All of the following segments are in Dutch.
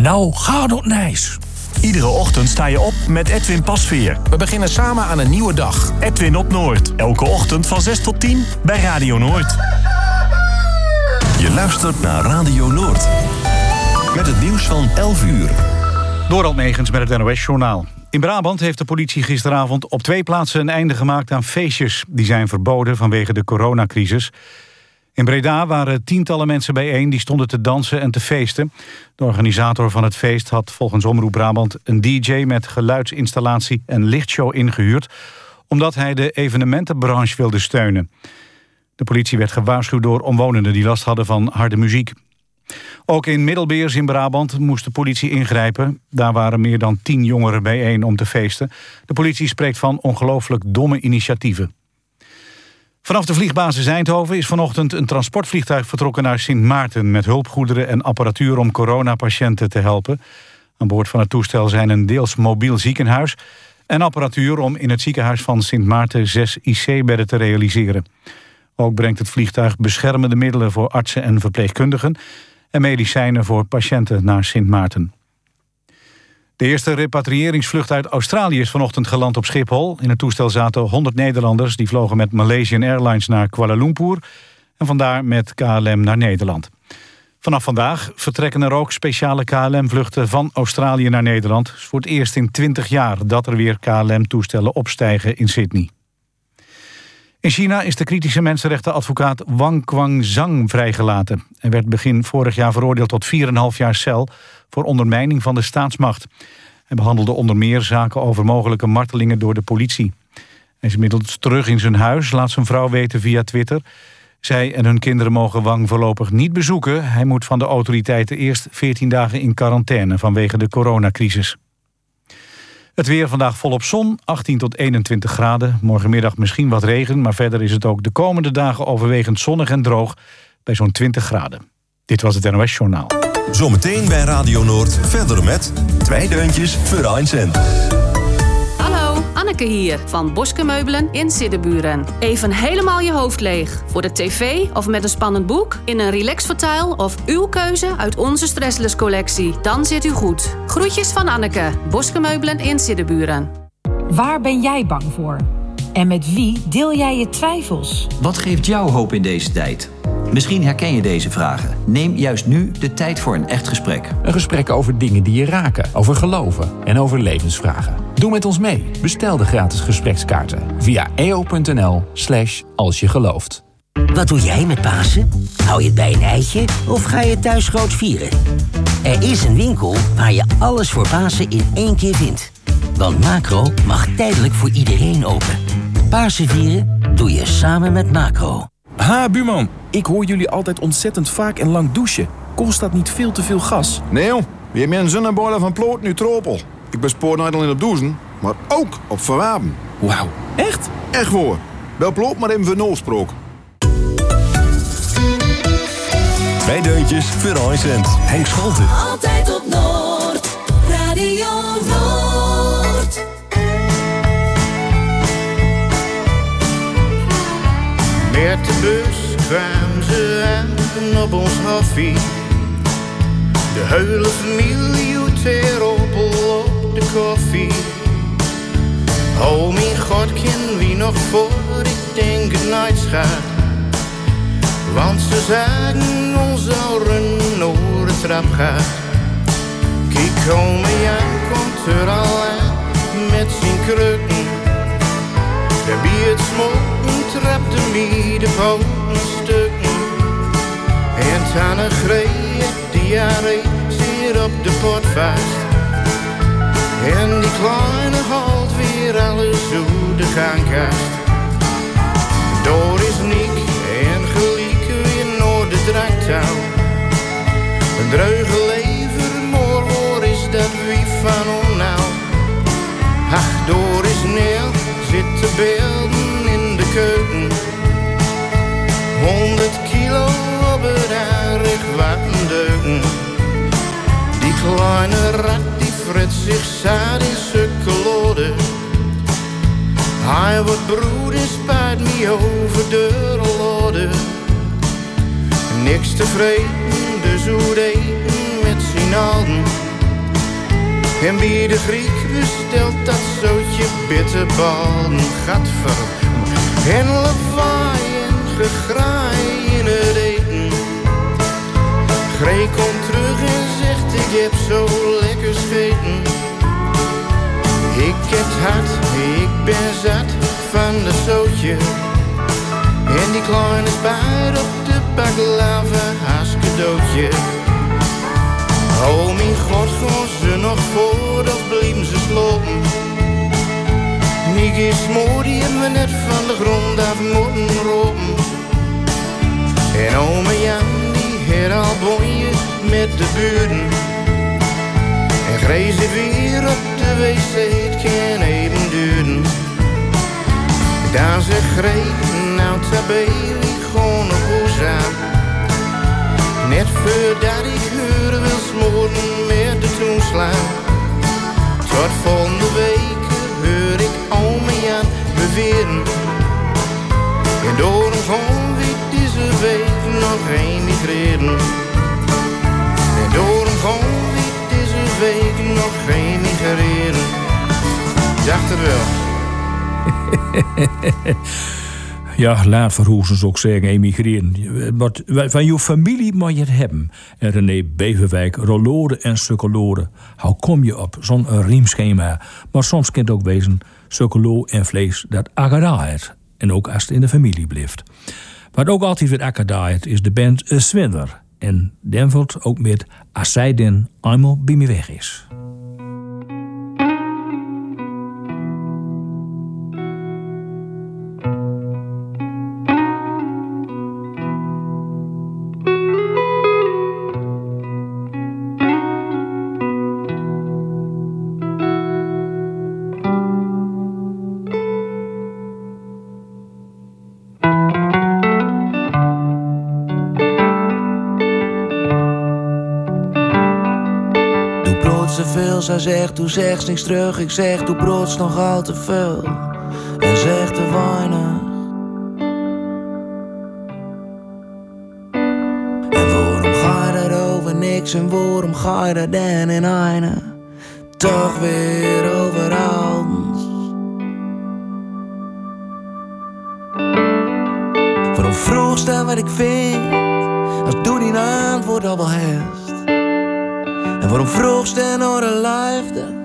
nou gaat het nice. Iedere ochtend sta je op met Edwin Pasveer. We beginnen samen aan een nieuwe dag. Edwin op Noord. Elke ochtend van 6 tot 10 bij Radio Noord. Je luistert naar Radio Noord. Met het nieuws van 11 uur. Dorald Megens met het NOS-journaal. In Brabant heeft de politie gisteravond op 2 plaatsen een einde gemaakt aan feestjes. Die zijn verboden vanwege de coronacrisis. In Breda waren tientallen mensen bijeen die stonden te dansen en te feesten. De organisator van het feest had volgens Omroep Brabant een DJ met geluidsinstallatie en lichtshow ingehuurd, omdat hij de evenementenbranche wilde steunen. De politie werd gewaarschuwd door omwonenden die last hadden van harde muziek. Ook in Middelbeers in Brabant moest de politie ingrijpen. Daar waren meer dan 10 jongeren bijeen om te feesten. De politie spreekt van ongelooflijk domme initiatieven. Vanaf de vliegbasis Eindhoven is vanochtend een transportvliegtuig vertrokken naar Sint Maarten met hulpgoederen en apparatuur om coronapatiënten te helpen. Aan boord van het toestel zijn een deels mobiel ziekenhuis en apparatuur om in het ziekenhuis van Sint Maarten 6 IC-bedden te realiseren. Ook brengt het vliegtuig beschermende middelen voor artsen en verpleegkundigen en medicijnen voor patiënten naar Sint Maarten. De eerste repatriëringsvlucht uit Australië is vanochtend geland op Schiphol. In het toestel zaten 100 Nederlanders die vlogen met Malaysian Airlines naar Kuala Lumpur en vandaar met KLM naar Nederland. Vanaf vandaag vertrekken er ook speciale KLM-vluchten van Australië naar Nederland. Het is voor het eerst in 20 jaar dat er weer KLM-toestellen opstijgen in Sydney. In China is de kritische mensenrechtenadvocaat Wang Quanzhang vrijgelaten. Hij werd begin vorig jaar veroordeeld tot 4,5 jaar cel voor ondermijning van de staatsmacht. Hij behandelde onder meer zaken over mogelijke martelingen door de politie. Hij is inmiddels terug in zijn huis, laat zijn vrouw weten via Twitter. Zij en hun kinderen mogen Wang voorlopig niet bezoeken. Hij moet van de autoriteiten eerst 14 dagen in quarantaine vanwege de coronacrisis. Het weer vandaag volop zon, 18 tot 21 graden. Morgenmiddag misschien wat regen, maar verder is het ook de komende dagen overwegend zonnig en droog bij zo'n 20 graden. Dit was het NOS Journaal. Zometeen bij Radio Noord verder met 2 deuntjes voor 1 cent. Hallo, Anneke hier van Boske Meubelen in Siddeburen. Even helemaal je hoofd leeg. Voor de tv of met een spannend boek, in een relaxvertuil of uw keuze uit onze Stressless collectie. Dan zit u goed. Groetjes van Anneke, Boske Meubelen in Siddeburen. Waar ben jij bang voor? En met wie deel jij je twijfels? Wat geeft jou hoop in deze tijd? Misschien herken je deze vragen. Neem juist nu de tijd voor een echt gesprek. Een gesprek over dingen die je raken, over geloven en over levensvragen. Doe met ons mee. Bestel de gratis gesprekskaarten via eo.nl/alsjegelooft. Wat doe jij met Pasen? Hou je het bij een eitje of ga je thuis groot vieren? Er is een winkel waar je alles voor Pasen in 1 keer vindt. Want Macro mag tijdelijk voor iedereen open. Pasen vieren doe je samen met Macro. Ha, buurman. Ik hoor jullie altijd ontzettend vaak en lang douchen. Kost dat niet veel te veel gas? Nee, joh. We hebben een zonneboiler van Ploot nu Tropel. Ik bespoor niet alleen op douchen, maar ook op verwarmen. Wauw, echt? Echt hoor. Bel Ploot maar even voor Noosprook. 2 deuntjes voor 1 cent. Henk Scholten. Altijd op Noord. Radio Noord. Met de bus kwamen ze aan op ons hoffie. De hele familie uit Opel op de koffie. Oh mijn god, ken wie nog voor, ik denk het nooit schat. Want ze zagen ons al runnen over de trap gaat. Kijk, komen Jan komt er al aan met zijn krukken. De bier smoken trapte mij de poten stukken. En Tanne greeën diarree zeer op de pot vast. En die kleine halt weer alles hoe de gangkast. Door is Niek en Geliek weer naar de dranktouw. Een dreuge lever, maar waar is dat wie van om nou? Ach, door is Nel, zit te beelden in de keuken. 100 kilo op het aardig wattendeuken. Die kleine rat die fret zich zaad in sukkelode. Hij wordt broed en spuit me over de lode. Niks tevreden, dus hoe eten met zijn alden. En bij de Griek bestelt dat zootje bitterballen, gadver. En lawaai en gegraai in het eten. Gree komt terug en zegt ik heb zo lekker scheten. Ik heb het hart, ik ben zat van dat zootje. En die kleine spuit op de baklava als cadeautje. Oh mijn god, gaan ze nog voor of blijven ze slopen? Nieke smoor, die hebben we net van de grond af moeten ropen. En ome Jan, die had al bonje met de buren. En Grees het weer op de wc, het kan even duren. Dan zegt Grees, nou tabé, ik gewoon nog goed aan. Net voordat ik huren wil smoren met de toenslaan. Tot volgende week hoor ik ome Jan beweren. En door hem gewoon wie deze week nog emigreren. En door hem gewoon wie deze week nog emigreren. Dacht er wel. Ja, laat verhoezen zou ik zeggen, emigreren. Wat van jouw familie moet je het hebben. En René Beverwijk, rolloren en sukkeloren. Hoe kom je op zo'n riemschema? Maar soms kan het ook wezen, sukkelo en vlees dat akkadaait. En ook als het in de familie blijft. Wat ook altijd weer akkadaait is de band Swindler. En denvelt ook met Als zij den eenmaal bij me weg is. Zij zegt, doe zegt niks terug. Ik zeg, doe brood nog al te veel. En zeg te weinig. En waarom ga je dat over niks? En waarom ga je dat dan in eine? Toch weer over alles. Waarom vroeg staan wat ik vind? Als doe die antwoord al wel heeft. En waarom vroeg ze naar de liefde?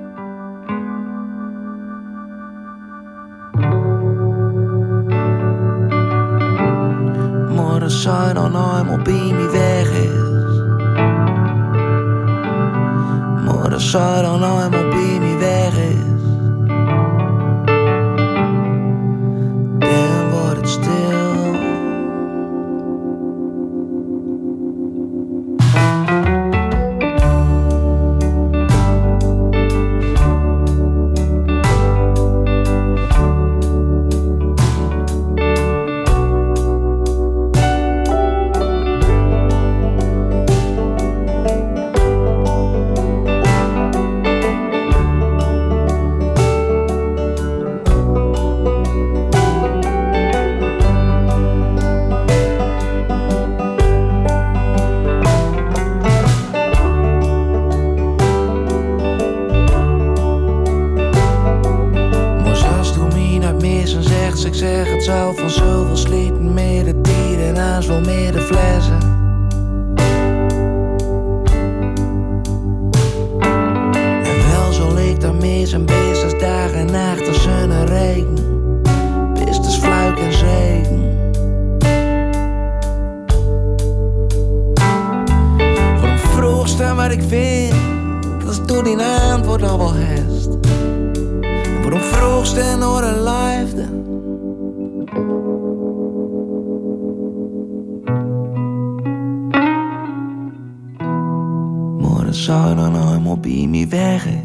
Maar als zij dan eenmaal bij me weg is. Maar als zij dan eenmaal bij me weg is. Dan wordt het stil. Zou dan eenmaal bij me weg is.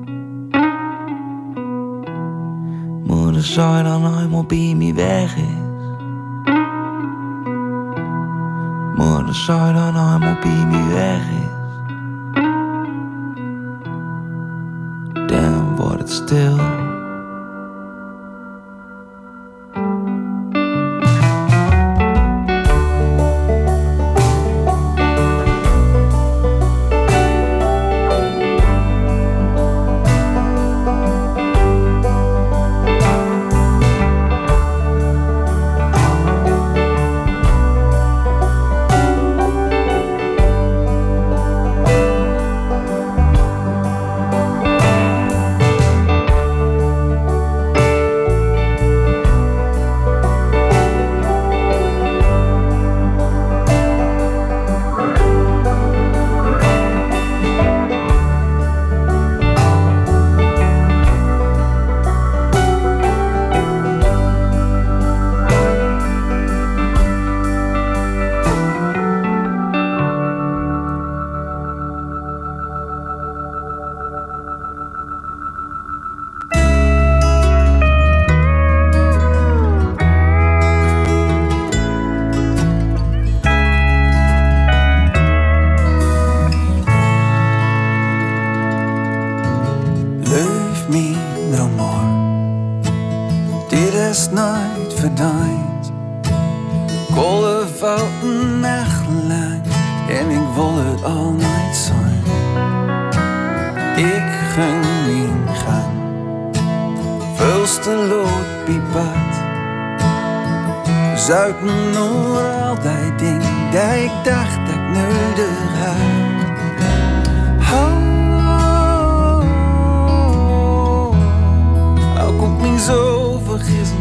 Moeder zou dan eenmaal bij me weg is. Moeder zou dan eenmaal bij me weg is. Dan wordt het stil. is nooit verdwijnt. Kolen fouten nachtlang en ik wil het al nooit zijn. Ik ging niet gaan, vulste lood piepat. Zuipen nog altijd ding dat ik dacht dat ik nodig had. Ook op me zo vergissen.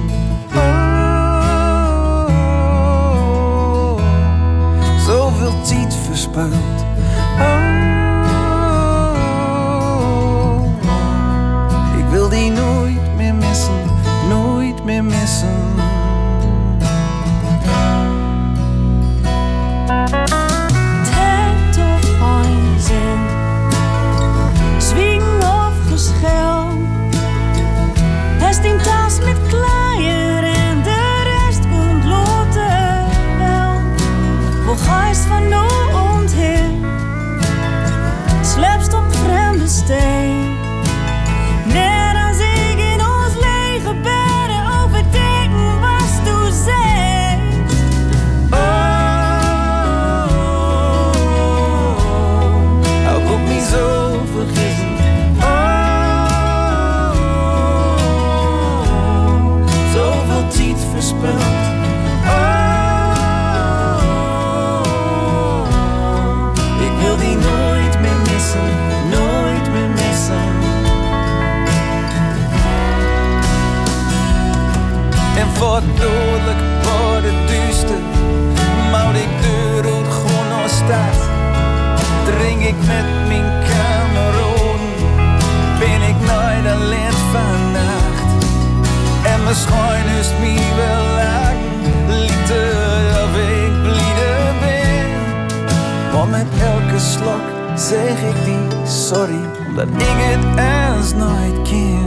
Zoveel tijd verspild. Ik wil die nooit meer missen, nooit meer missen. Het toch een zin, zwing of geschil. Hij in tas met klaaier en de rest komt loten wel. Wo geist van no ontheen, slepst op vreemde steen. Net als ik in ons lege bedden overdenken was toen zei. Ook op me zo vergissen. Zoveel tijd verspild. Ik wil die nooit meer missen, nooit meer missen. En voor dodelijk wordt het duister, maar ik deur uit gewoon nog stad. Drink ik met mijn kameraden, ben ik nooit alleen vannacht. En mijn schoon is me wel lachen, liefde of ik bliede ben. Maar met elke slok zeg ik die sorry, omdat ik het eens nooit ken.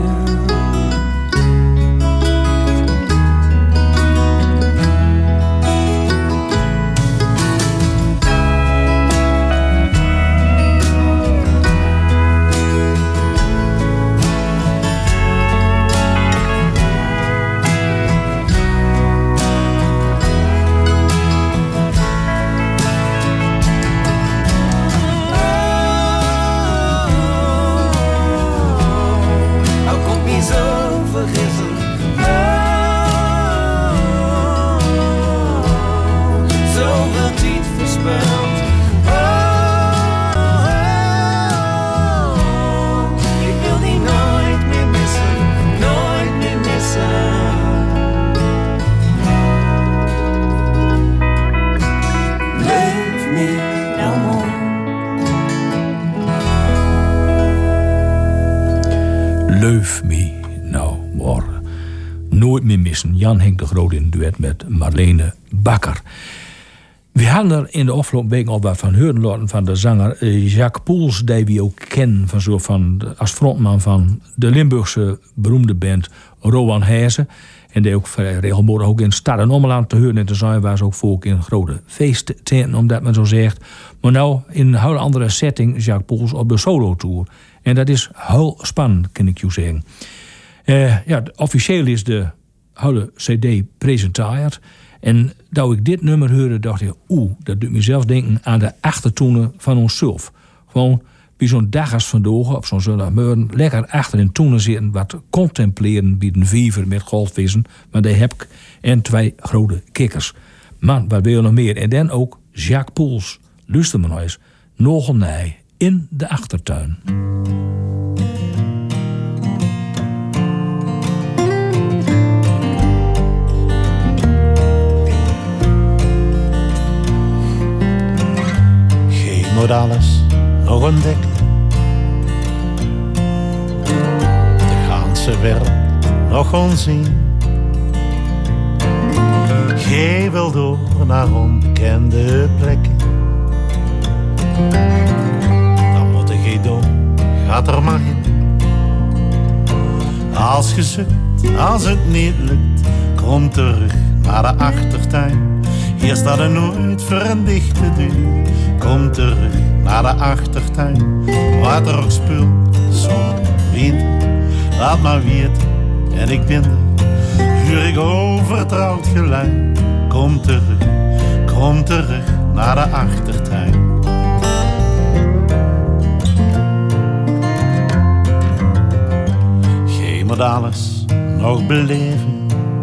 Leuf me nou morgen. Nooit meer missen. Jan Henk de Groot in duet met Marlene Bakker. We hadden er in de afgelopen weken al wat van horen laten van de zanger Jacques Poels, die we ook kennen als frontman van de Limburgse beroemde band Rowan Hezen. En die ook regelmatig ook in Stad en Ommeland te horen en te zijn, waar ze ook voor in grote feesttenten, omdat men zo zegt. Maar nou in een hele andere setting, Jacques Poels op de solo-tour. En dat is heel spannend, kan ik je zeggen. Officieel is de hele CD presenteerd. En toen ik dit nummer hoorde, dacht ik, dat doet me zelf denken aan de achtertoenen van onszelf. Gewoon bij zo'n dag als vandaag, op zo'n zondagmorgen, lekker achter in toenen zitten, wat contempleren bij een viever met golfvissen. Maar die heb ik en 2 grote kikkers. Man, wat wil je nog meer? En dan ook Jacques Poels. Luister maar nou eens. Nog een nij in de achtertuin. Moet alles nog ontdekken. De ganse wereld nog onzien. Gij wil door naar onbekende plekken. Dan moet gij door, gaat er maar in. Als je zoekt, als het niet lukt, kom terug naar de achtertuin. Hier staat er nooit voor een dichte deur. Kom terug naar de achtertuin. Wat er ook speelt, zon, wind, laat maar weten. En ik ben er. Huur ik overtrouwd geluid. Kom terug naar de achtertuin. Gij moet alles nog beleven.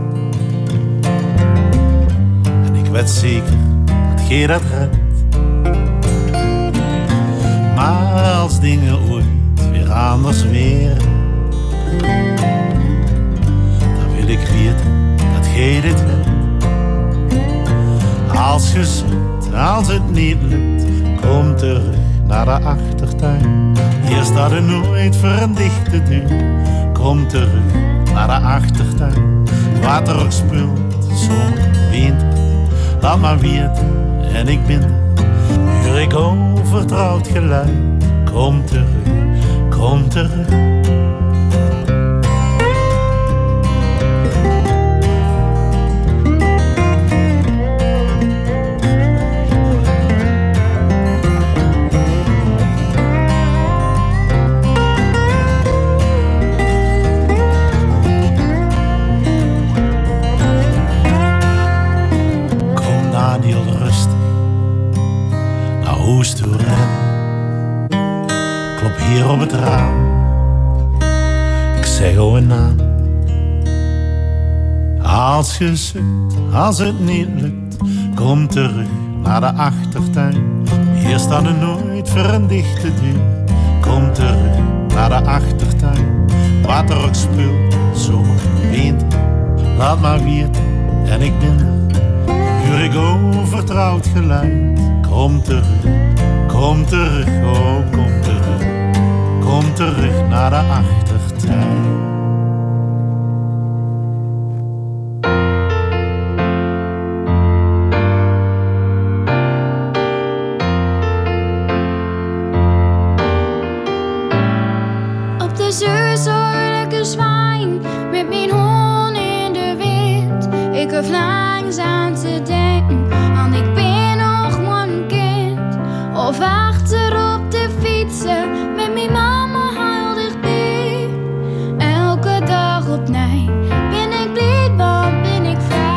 En ik weet zeker dat gij dat redt. Maar als dingen ooit weer anders weer, dan wil ik weten dat gij dit wilt. Als je zoekt, als het niet lukt, kom terug naar de achtertuin. Hier staat er nooit voor een dichte deur. Kom terug naar de achtertuin. Wat er ook speelt, zomer, winter, laat maar weten en ik ben er. Huur ik overtrouwd geluid. Kom terug, kom terug. Hier op het raam, ik zeg jouw naam. Als je zoekt, als het niet lukt, kom terug naar de achtertuin. Hier staat er nooit voor een dichte deur. Kom terug naar de achtertuin. Wat er ook speelt, zomer, winter, laat maar weten en ik ben er. Huur ik overtrouwd geluid. Kom terug, oh kom terug. Kom terug naar de achtertuin. Op de zus hoor ik een zwijn met mijn hoorn in de wind. Ik hoef langzaam te denken, want ik ben nog maar een kind. Of achter op de fietsen met mijn mama heel dichtbij. Elke dag opnieuw ben ik blij, want ben ik vrij.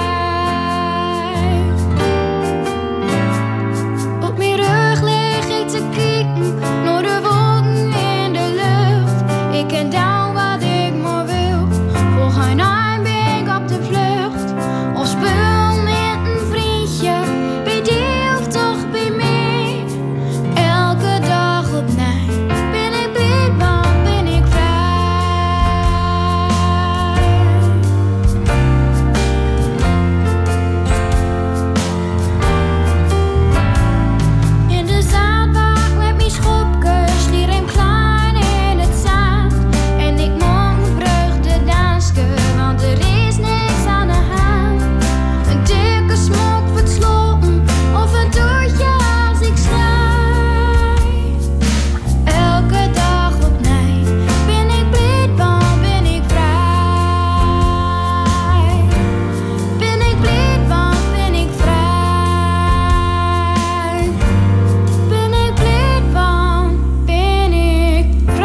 Op mijn rug lig ik te kijken naar de wolken in de lucht. Ik ken dan wat ik maar wil. Voor geen arm ben ik op de vlucht. Of spul met een vriendje, bij die of toch bij mij. Elke dag opnieuw ben ik blij, want ben ik vrij. In de zaadbak met mijn schopke, schier hem klein in het zand. En ik mag vreugde dansen, want er is niks aan de hand. Een dikke smok versloten, of een toertje als ik schrijf. Elke dag opnieuw ben ik blij, want ben ik vrij. Ben ik blij, want ben ik vrij. Ben ik blij, want ben ik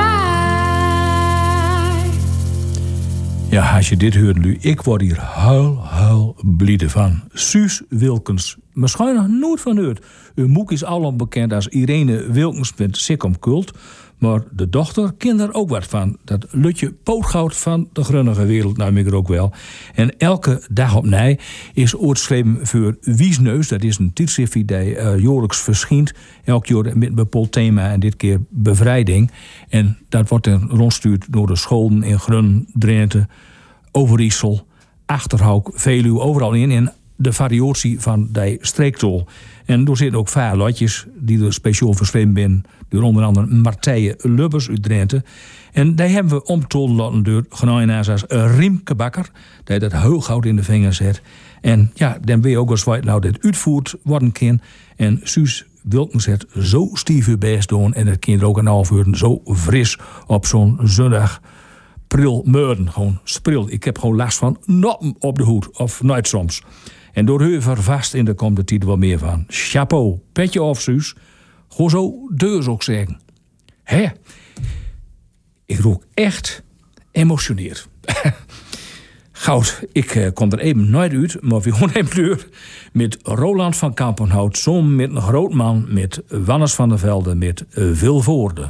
vrij. Ja, als je dit hoort nu, ik word hier huil blide van. Suus Wilkens, misschien nog nooit van hoort. Uw moek is alom bekend als Irene Wilkens met Sikkom Kult. Maar de dochter kent er ook wat van. Dat Lutje Pootgoud van de grunnige wereld, nou ik er ook wel. En elke dag opnieuw is oortschreven voor Wiesneus. Dat is een tijdschrift die jaarlijks verschijnt. Elk jaar met een bepaald thema en dit keer bevrijding. En dat wordt dan rondstuurd door de scholen in Grun, Drenthe, Overijssel, Achterhoek, Veluwe, overal in. En de variatie van die streektol. En er zitten ook vaarlotjes die er speciaal verschreven zijn. Door onder andere Martije Lubbers uit Drenthe. En die hebben we omtold laten door genoemd als Riemke Bakker. Die dat heel goud in de vingers zet. En ja, dan weet je ook als wat nou dit uitvoerd worden kan. En Suus Wilkens het zo stief uw best doen. En het kind er ook een half uur zo fris op zo'n zondag. Pril meurden, gewoon spril. Ik heb gewoon last van noppen op de hoed. Of nooit soms. En door u vervast in de komt de titel wel meer van. Chapeau, petje of Suus. Gewoon zo deurs ook zeggen. Hè? Ik rook echt emotioneerd. Goud, ik kom er even nooit uit, maar we gaan een pleur met Roland van Kampenhout, samen met een groot man, met Wannes van der Velde, met Vilvoorde.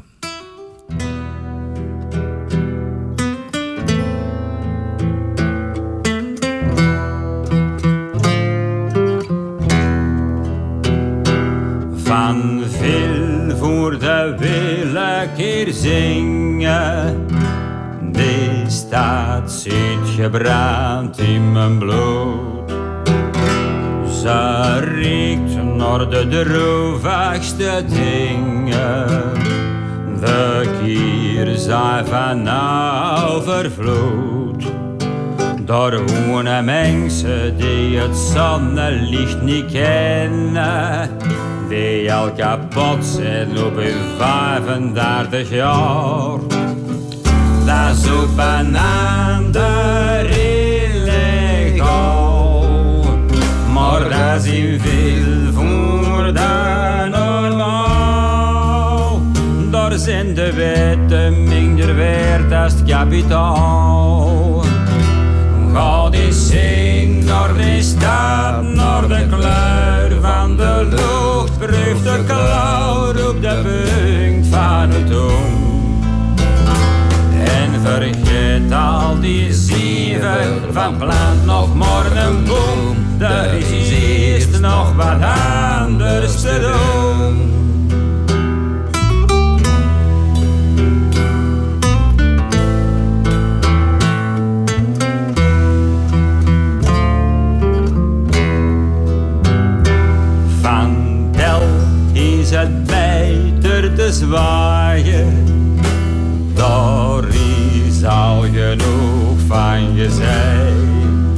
Van Vilvoorde wil ik hier zingen. Die stad zit gebrand in mijn bloed. Ze riekt naar de droevigste dingen. De kier zijn van overvloed. Daar wonen mensen die het zonnelicht niet kennen. Die al kapot zijn op hun 35 jaar. Dat is op een ander illegaal, maar dat is in Vilvoorde normaal. Daar zijn de wetten minder waard als het kapitaal. Ga eens zien naar de stad, naar de kleur van de lucht. Proef de klauw op de punt van het oog. En vergeet al die zieven van plant nog morgen boom. Er is eerst nog wat anders te doen. Van Del is het beter te zwaaien. Daar is al genoeg van gezegd.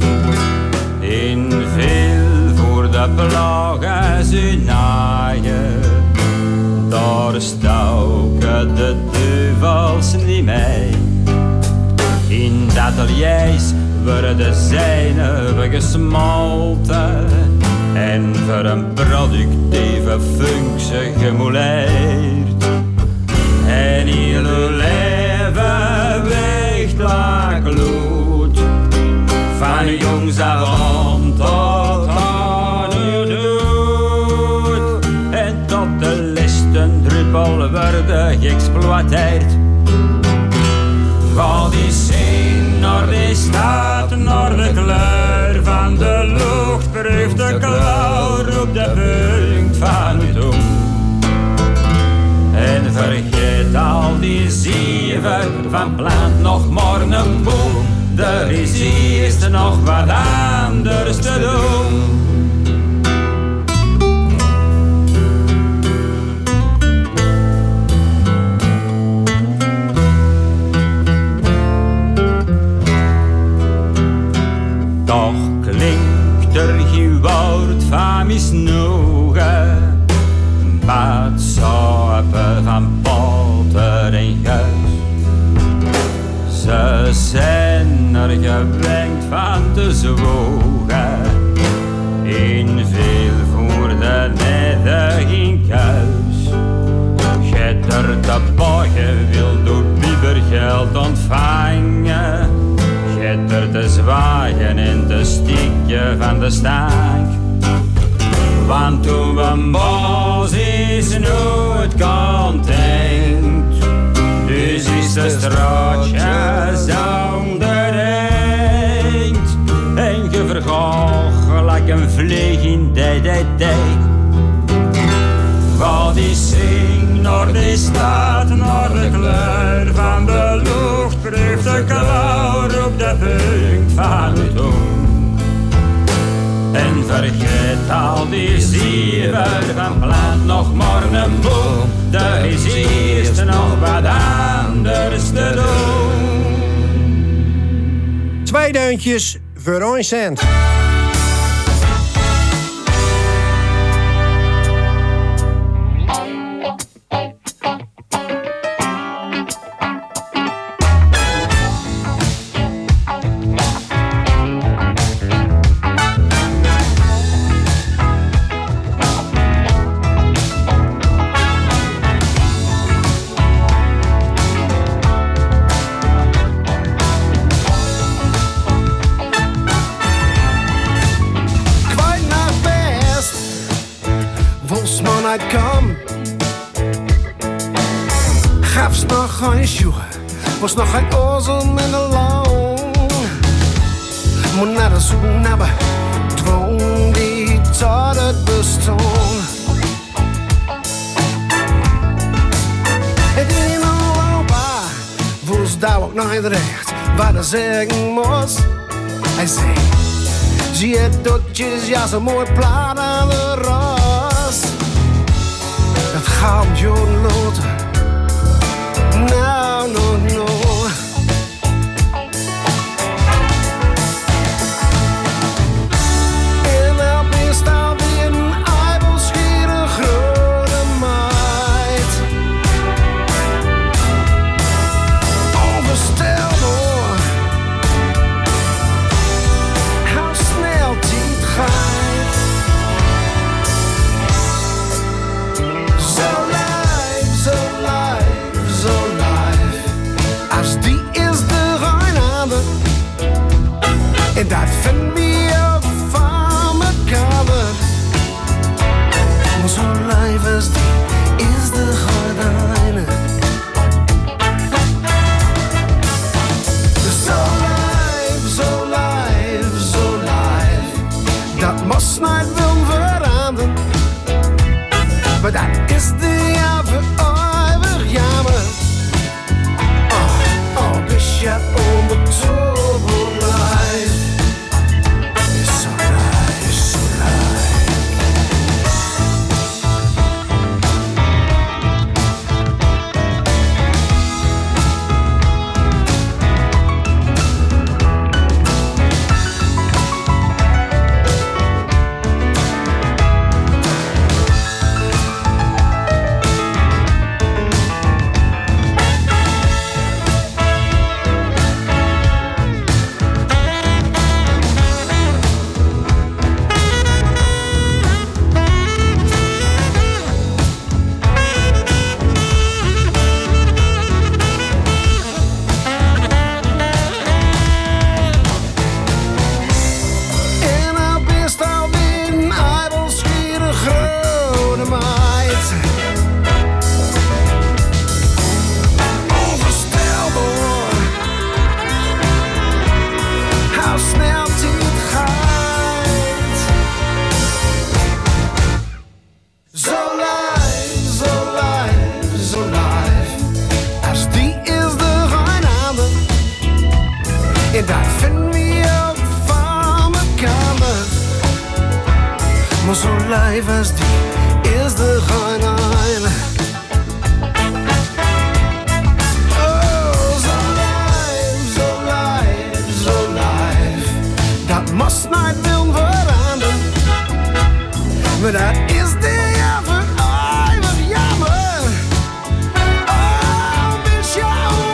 In Vilvoorde plagen ze naaien. Daar stoken de duivels niet mee. In de ateliers worden zijnen gesmolten. En voor een productieve functie gemouleerd. En heel uw leven weegt laag gloed. Van jongs af aan tot aan uw dood. En tot de listen druppel worden geëxploiteerd. Ga die zien naar de stad, naar de kleur van de lucht. Proef de klauw op de punt van uw tong. En vergeet al die zieven van plant nog morgen boom. Er is eerst nog wat anders te doen. Toch klinkt er geen woord van misnoegen. Bad sappen van potter en geus. Ze zijn er gewend van te zwoegen. In Vilvoorde net geen keus. Getter de bogen wil door biebergeld ontvangen. Getter te zwaaien en te stikken van de stank. Want toen we boos is nooit content. Dus is de straatje zonder eind. En je vergaat gelijk een vlieg in de. Ga die zing naar de stad, naar de kleur van de lucht. Proef de klauw op de punt van het oog. En vergeet al die zieven van plant nog morgen boom. Er is eerst nog wat anders te doen. 2 deuntjes voor 1 cent. tijd kwam. Gaf's nog geen sjoegen, was nog geen ozel in de loon. Moet naar de zoen hebben, dwong die tot het bestond. Het in Europa woest daar ook nog niet recht wat er zeggen moest. Hij zei, zie je dotjes, ja zo mooi plaat aan de ras. Het gaat je loten, nou, no. En dan is daar weer een eibelschiere grote meid. Onvoorstelbaar, hoe snel die het gaat. Zo live, als die is de Rheinlande. En dat vinden we ook van elkaar. Maar zo live als die is de Rheinlande. Zo live, dat moest niet willen veranderen. Maar dat is de ja voor eeuwig jammer. Oh, bis je onbetoonbaar live. Is zo live, zo live. En dat vinden we ook van elkaar. Maar zo live als die is de Rheinlande. Oh, zo live. Dat moest niet willen veranderen. Maar dat is de ja voor eeuwig jammer. Oh, bis je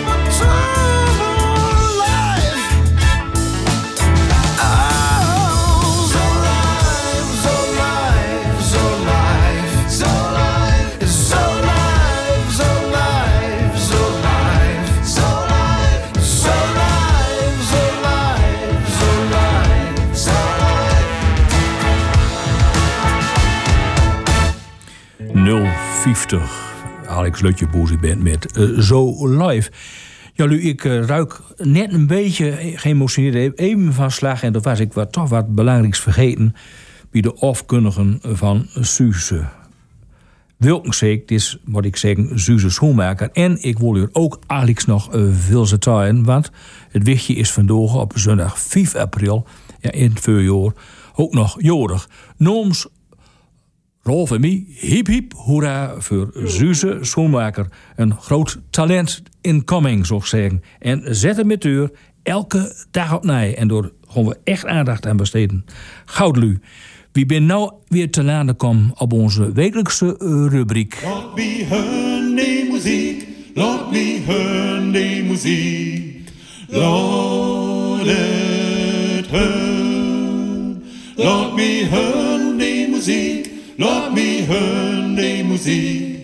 Alex Lutjeboezie bent met Zo Live. Ja, Lu, ik ruik net een beetje geëmotioneerd even van slag. En dat was ik toch wat belangrijks vergeten bij de afkundigen van Suze. Wilkenseek, dit is wat ik zeg, Suze Schoenmaker. En ik wil u ook Alex nog veel zetten, want het wichtje is vandaag op zondag 5 april, ja, in het voorjaar, ook nog jorig. Nooms Rolf en mij, hip hip, hoera voor Suze Schoenmaker. Een groot talent incoming, zou ik zeggen. En zet hem met deur elke dag op nij. En door gaan we echt aandacht aan besteden. Goudlu, wie ben nou weer te laden komen op onze wekelijkse rubriek. Laat me hören die muziek, laat me hören die muziek. Laat het hören, laat me hören die muziek. Laat me hören die muziek,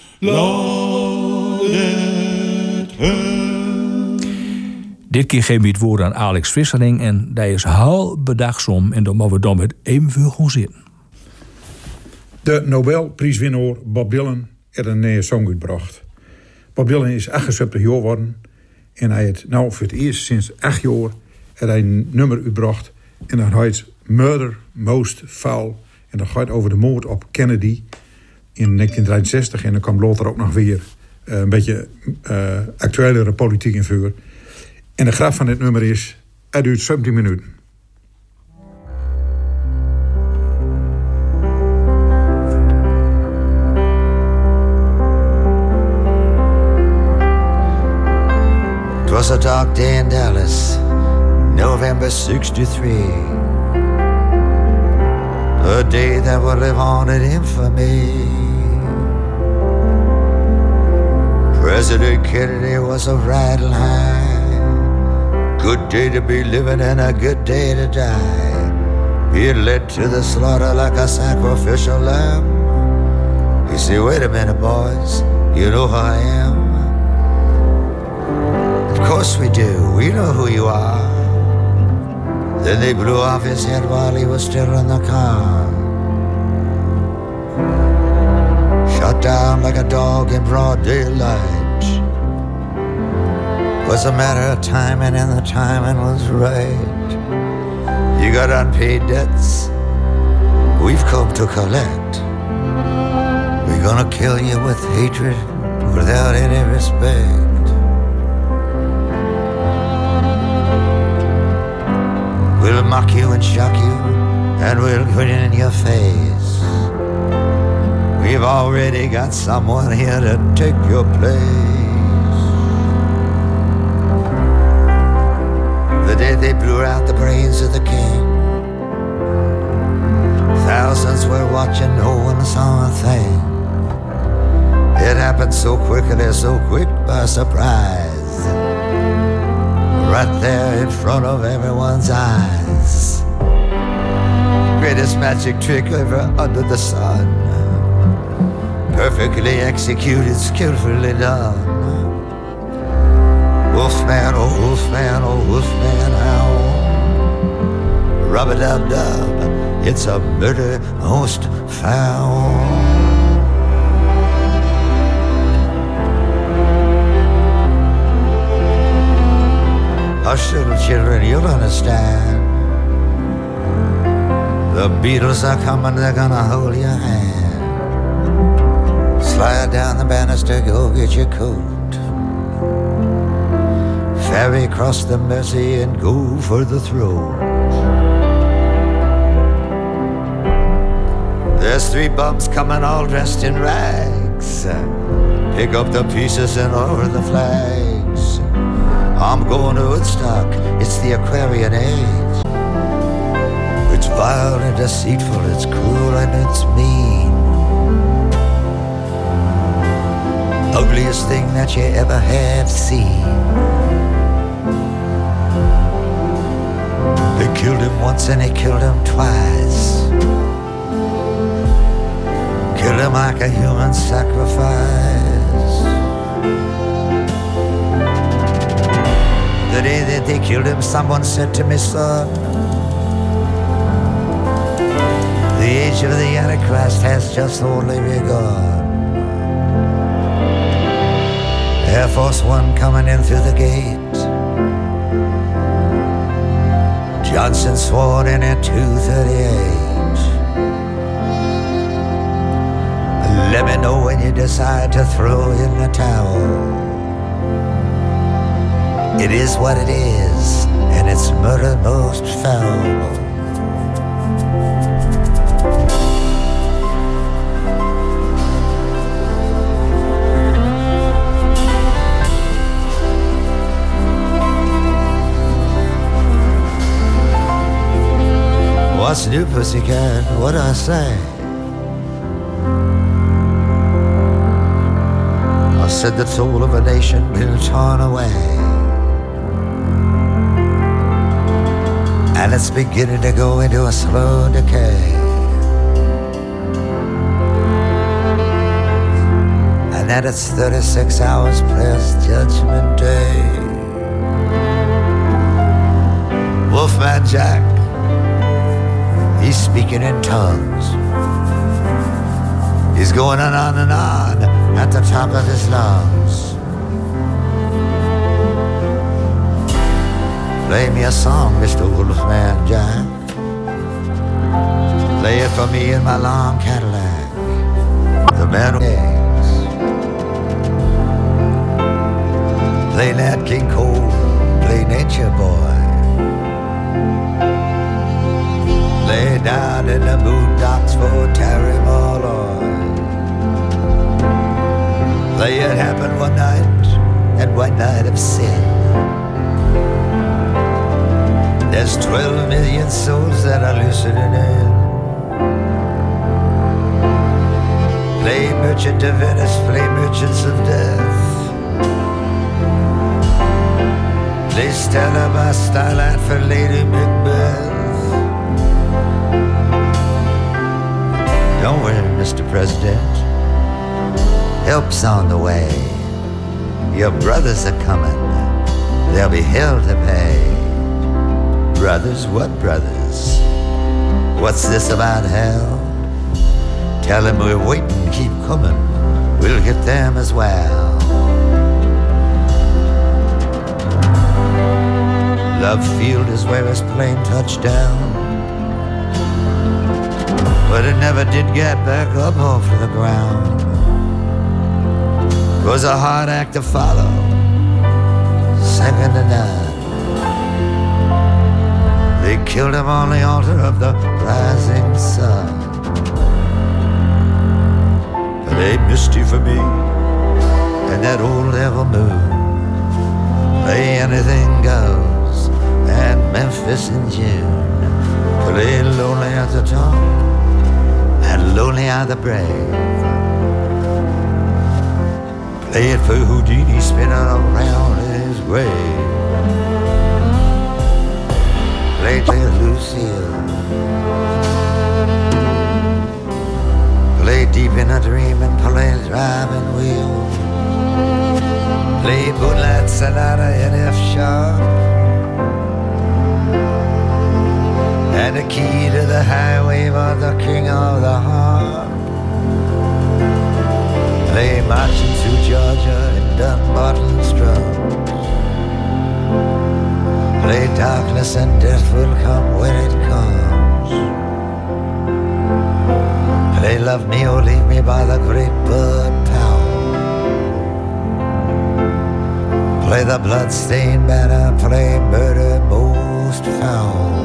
laat het hören. Dit keer geef ik het woord aan Alex Vissering en die is heel bedachtsom en dan mogen we dan met evenveel gaan zitten. De Nobelprijswinnaar Bob Dylan heeft een nieuwe song uitgebracht. Bob Dylan is 78 jaar geworden. En hij heeft nou voor het eerst sinds 8 jaar een nummer uitgebracht. En dat heet Murder Most Foul. En dat gaat over de moord op Kennedy in 1963. En dan kwam later ook nog weer een beetje actuelere politiek in vuur. En de grap van dit nummer is, het duurt 17 minuten. It was a dark day in Dallas, November 63. A day that would live on in infamy. President Kennedy was a riding high. Good day to be living and a good day to die. Being led to the slaughter like a sacrificial lamb. You say, wait a minute, boys, you know who I am? Of course we do, we know who you are. Then they blew off his head while he was still in the car. Shot down like a dog in broad daylight. Was a matter of timing, and the timing was right. You got unpaid debts, we've come to collect. We're gonna kill you with hatred without any respect. We'll mock you and shock you, and we'll grin in your face. We've already got someone here to take your place. The day they blew out the brains of the king, thousands were watching, no one saw a thing. It happened so quickly, so quick by surprise. Right there in front of everyone's eyes. Greatest magic trick ever under the sun. Perfectly executed, skillfully done. Wolfman, oh wolfman, oh wolfman, howl. Rub-a-dub-dub, it's a murder most foul. Hush, little children, you'll understand. The Beatles are coming, they're gonna hold your hand. Slide down the banister, go get your coat. Ferry across the Mersey and go for the throat. There's 3 bums coming all dressed in rags. Pick up the pieces and lower the flags. I'm going to Woodstock, it's the Aquarian age. It's vile and deceitful, it's cruel and it's mean. Ugliest thing that you ever have seen. They killed him once and they killed him twice. Killed him like a human sacrifice. The day that they killed him, someone said to me, son, the age of the Antichrist has just only begun. Air Force One coming in through the gate. Johnson sworn in at 2:38. Let me know when you decide to throw in the towel. It is what it is, and it's murder most foul. What's new, pussycat? What I say? I said the soul of a nation been torn away, and it's beginning to go into a slow decay. And that it's 36 hours past Judgment Day. Wolfman Jack, he's speaking in tongues. He's going on and on at the top of his lungs. Play me a song, Mr. Wolfman Jack. Play it for me in my long Cadillac. The man who eggs. Play Nat King Cole, play Nature Boy. Lay down in the boondocks for Terry Malloy. Play It Happened One Night and One Night of Sin. There's 12 million souls that are listening in. Play Merchant of Venice, play Merchants of Death. Play Stella by Starlight for Lady Macbeth. Don't worry, Mr. President, help's on the way. Your brothers are coming, they'll be hell to pay. Brothers, what brothers? What's this about hell? Tell them we're waiting, keep coming, we'll get them as well. Love Field is where his plane touched down, but it never did get back up off the ground. It was a hard act to follow, second to none. They killed him on the altar of the rising sun. But they misty for me and that old devil moon. Play Anything Goes and Memphis in June. Play Lonely at the Top and Lonely Are the Brave. Play it for Houdini spinning around his grave. Play Lucille. Play Deep in a Dream and play Driving Wheel. Play Moonlight Sonata in F sharp. And the key to the highway for the king of the harp. Play Marching Through Georgia in Dunbarton's drums. Play Darkness and Death Will Come When It Comes. Play Love Me or Leave Me by the great Bud Powell. Play the bloodstained banner, play Murder Most Foul.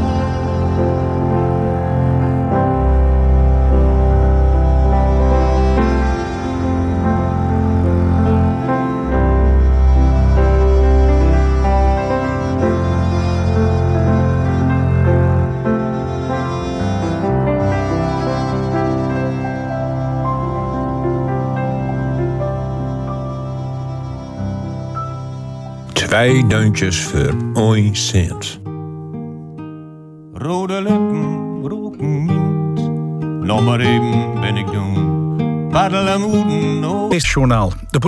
Twee deuntjes voor 1 cent. Rode lippen, roken wind. Nog maar even ben ik doen. Paddelen moeten. Journaal.